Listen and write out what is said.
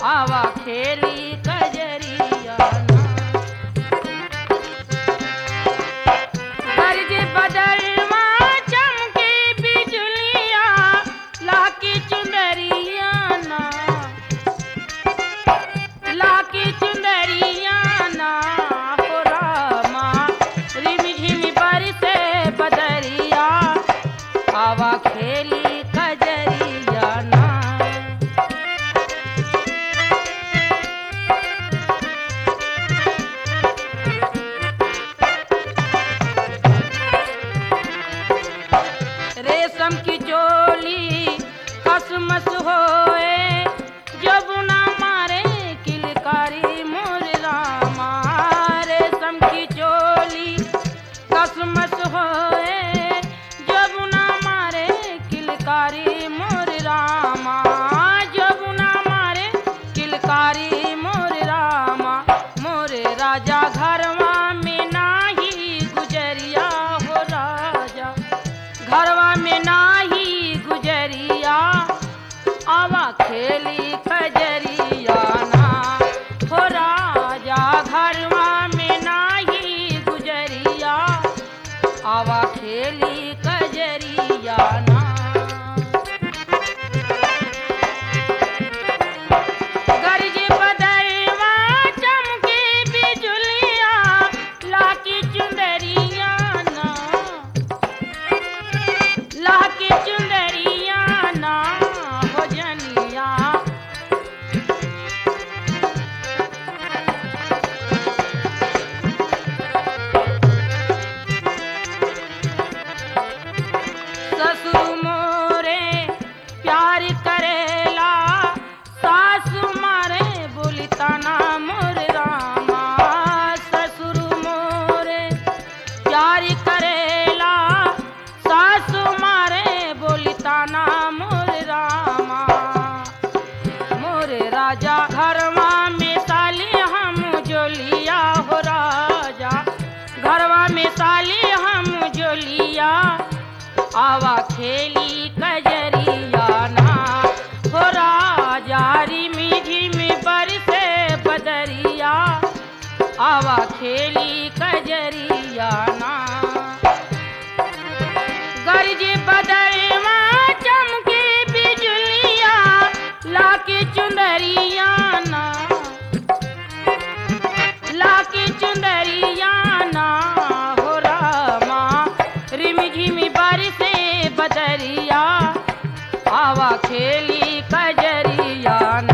आवा खेली कजरिया ना। गरज बदलवा चमके बिजलिया लाकी चुंदरिया ना, लाकी चुंदरिया ना हो रामा। रिम झिम बरसे बदरिया आवा खेली कजरिया ना। रेशम की चोली कसमस होए जब ना मारे किलकारी मोर रामा। रेशम की चोली कसमस होए जब ना मारे किलकारी मोर रामा। जब ना मारे किलकारी मोर रामा। मोरे राजा घरवा में नाही गुजरिया हो राजा, घरवा में नाही गुजरिया आवा खेली कजरिया ना हो राजा। घरवा में नाही गुजरिया आवा खेली कजरिया ना। गरज बदलवा चमके बिजुलिया लाकी चुंदरिया ना, लाकी चुंदरिया ना हो जनिया। ससुर मोरे प्यार करेला सासु मारे बोली ताना मोर रामा। ससुर मोरे प्यार करेला सासु मारे बोली ताना मोर रामा। मोरे राजा घरवा में साली हम जोलिया हो राजा, घरवा में साली हम जोलिया आवा खेली कजरिया ना हो राजा। रिमी झिमी बरसे बदरिया आवा खेली कजरिया ना। गरज बदलवा चमके बिजुलिया लाकी चुंदरिया ना, लाकी चुंदरिया ना हो रामा। रिम झिमी बरसे बदरिया आवा खेली कजरिया ना।